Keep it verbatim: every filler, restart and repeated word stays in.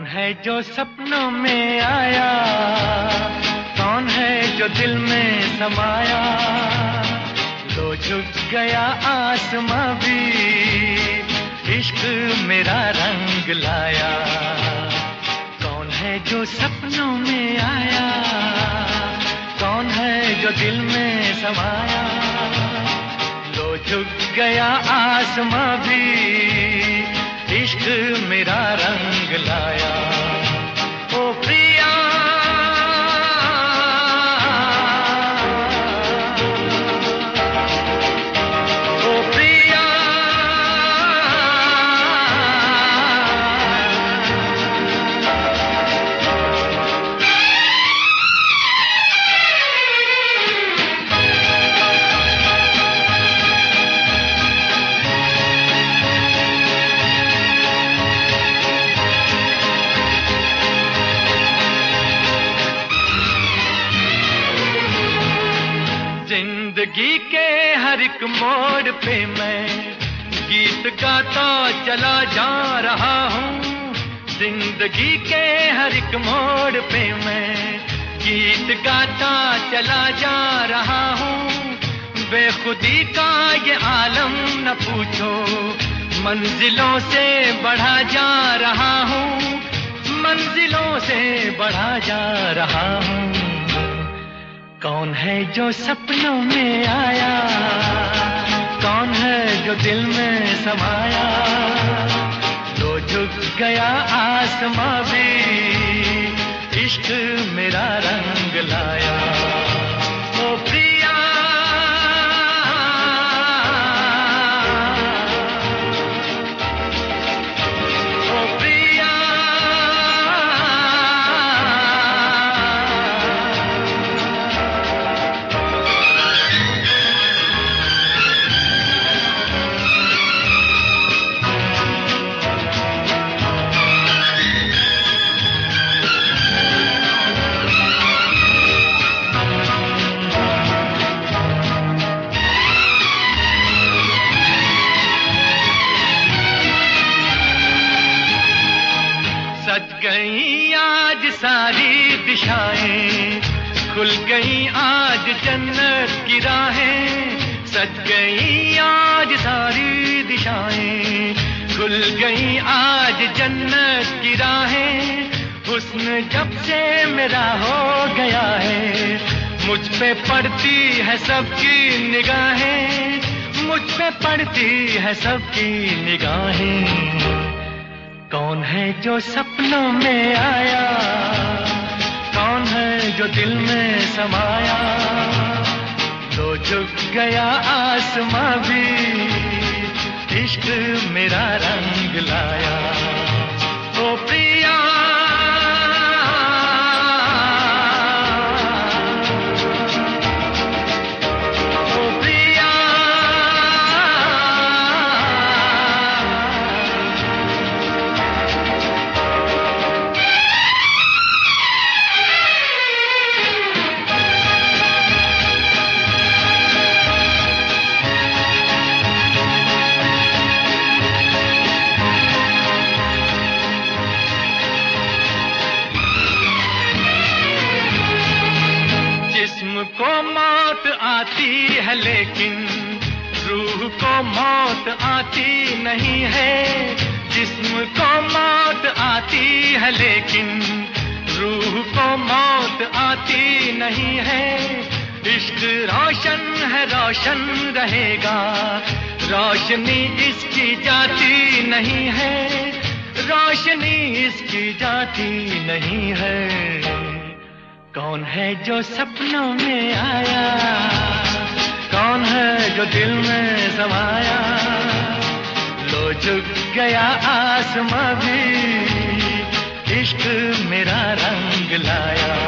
है जो सपनों में आया, कौन है जो दिल में समाया, लो झुक गया आसमां भी, इश्क मेरा रंग लाया। कौन है जो सपनों में आया, कौन है जो दिल में समाया, लो झुक गया आसमां भी, इश्क मेरा रंग लाया। ओ प्रिया ओ प्रिया जिंदगी के हर एक मोड़ पे मैं गीत गाता चला जा रहा हूँ। जिंदगी के हर एक मोड़ पे मैं गीत गाता चला जा रहा हूँ। बेखुदी का ये आलम न पूछो, मंजिलों से बढ़ा जा रहा हूँ, मंजिलों से बढ़ा जा रहा हूँ। कौन है जो सपनों में आया, कौन है जो दिल में समाया, लो झुक गया आसमां भी, इश्क मेरा रंग लाया। ओ प्रिया ओ प्रिया सज गई आज सारी दिशाएं, खुल गई आज जन्नत की राहें। सज गई आज सारी दिशाएं, खुल गई आज जन्नत की राहें। हुस्न जब से मेरा हो गया है, मुझ पे पड़ती है सबकी निगाहें, मुझ पे पड़ती है सबकी निगाहें। कौन है जो सपनों में आया, कौन है जो दिल में समाया, तो झुक गया आसमां भी, इश्क मेरा रंग लाया। ओ प्रिया जिस्म को मौत आती है लेकिन रूह को मौत आती नहीं है। जिस्म को मौत आती है लेकिन रूह को मौत आती नहीं है। इश्क रोशन है रोशन रहेगा, रोशनी इसकी जाती नहीं है, रोशनी इसकी जाती नहीं है। कौन है जो सपनों में आया, कौन है जो दिल में समाया, लो झुक गया आसमां भी, इश्क मेरा रंग लाया।